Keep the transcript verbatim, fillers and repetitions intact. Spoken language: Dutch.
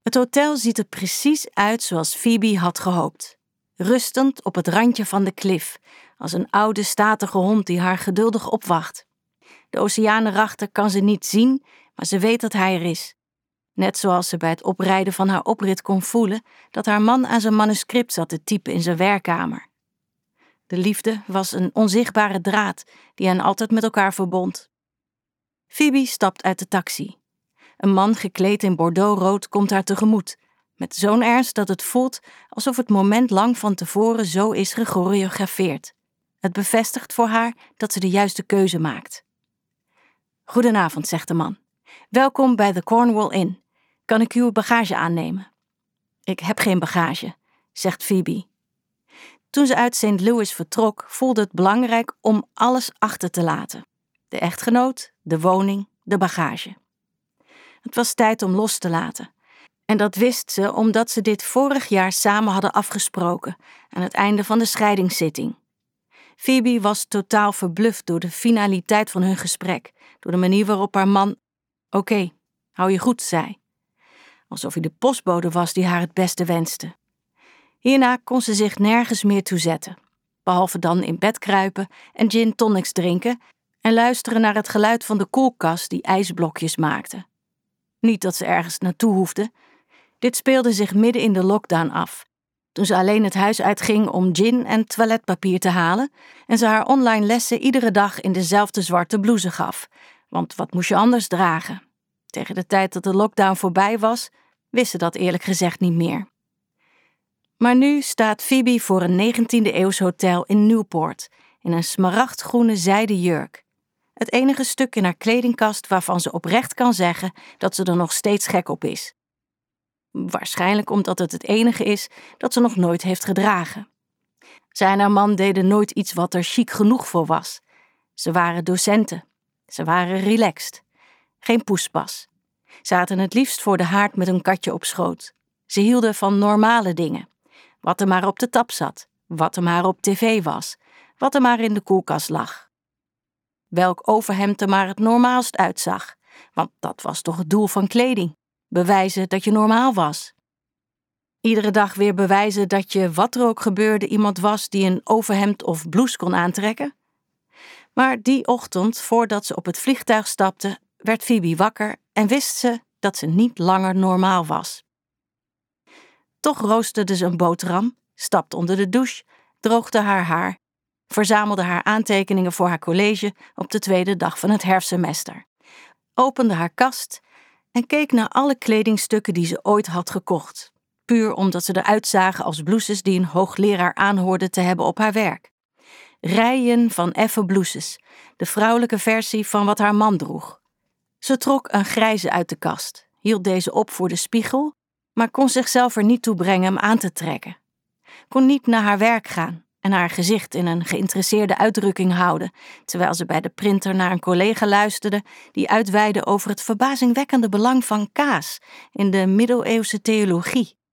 Het hotel ziet er precies uit zoals Phoebe had gehoopt. Rustend op het randje van de klif, als een oude statige hond die haar geduldig opwacht. De oceanenrachter kan ze niet zien, maar ze weet dat hij er is. Net zoals ze bij het oprijden van haar oprit kon voelen dat haar man aan zijn manuscript zat te typen in zijn werkkamer. De liefde was een onzichtbare draad die hen altijd met elkaar verbond. Phoebe stapt uit de taxi. Een man gekleed in bordeauxrood komt haar tegemoet, met zo'n ernst dat het voelt alsof het moment lang van tevoren zo is gechoreografeerd. Het bevestigt voor haar dat ze de juiste keuze maakt. Goedenavond, zegt de man. Welkom bij de Cornwall Inn. Kan ik uw bagage aannemen? Ik heb geen bagage, zegt Phoebe. Toen ze uit Saint Louis vertrok, voelde het belangrijk om alles achter te laten. De echtgenoot, de woning, de bagage. Het was tijd om los te laten. En dat wist ze omdat ze dit vorig jaar samen hadden afgesproken aan het einde van de scheidingszitting. Phoebe was totaal verbluft door de finaliteit van hun gesprek, door de manier waarop haar man oké, okay, hou je goed, zei. Alsof hij de postbode was die haar het beste wenste. Hierna kon ze zich nergens meer toe zetten, behalve dan in bed kruipen en gin tonics drinken en luisteren naar het geluid van de koelkast die ijsblokjes maakte. Niet dat ze ergens naartoe hoefde. Dit speelde zich midden in de lockdown af, toen ze alleen het huis uitging om gin en toiletpapier te halen en ze haar online lessen iedere dag in dezelfde zwarte blouse gaf, want wat moest je anders dragen? Tegen de tijd dat de lockdown voorbij was, wist ze dat eerlijk gezegd niet meer. Maar nu staat Phoebe voor een negentiende-eeuws hotel in Newport, in een smaragdgroene zijden jurk. Het enige stuk in haar kledingkast waarvan ze oprecht kan zeggen dat ze er nog steeds gek op is. Waarschijnlijk omdat het het enige is dat ze nog nooit heeft gedragen. Zij en haar man deden nooit iets wat er chic genoeg voor was. Ze waren docenten. Ze waren relaxed. Geen poespas. Zaten het liefst voor de haard met een katje op schoot. Ze hielden van normale dingen. Wat er maar op de tap zat. Wat er maar op tv was. Wat er maar in de koelkast lag. Welk overhemd er maar het normaalst uitzag. Want dat was toch het doel van kleding. Bewijzen dat je normaal was. Iedere dag weer bewijzen dat je, wat er ook gebeurde, iemand was die een overhemd of blouse kon aantrekken. Maar die ochtend, voordat ze op het vliegtuig stapte, werd Phoebe wakker en wist ze dat ze niet langer normaal was. Toch roosterde ze een boterham, stapte onder de douche, droogde haar haar, verzamelde haar aantekeningen voor haar college op de tweede dag van het herfstsemester, opende haar kast en keek naar alle kledingstukken die ze ooit had gekocht, puur omdat ze eruit zagen als blouses die een hoogleraar aanhoorde te hebben op haar werk. Rijen van effen blouses, de vrouwelijke versie van wat haar man droeg. Ze trok een grijze uit de kast, hield deze op voor de spiegel, maar kon zichzelf er niet toe brengen hem aan te trekken. Kon niet naar haar werk gaan en haar gezicht in een geïnteresseerde uitdrukking houden, terwijl ze bij de printer naar een collega luisterde die uitweidde over het verbazingwekkende belang van kaas in de middeleeuwse theologie.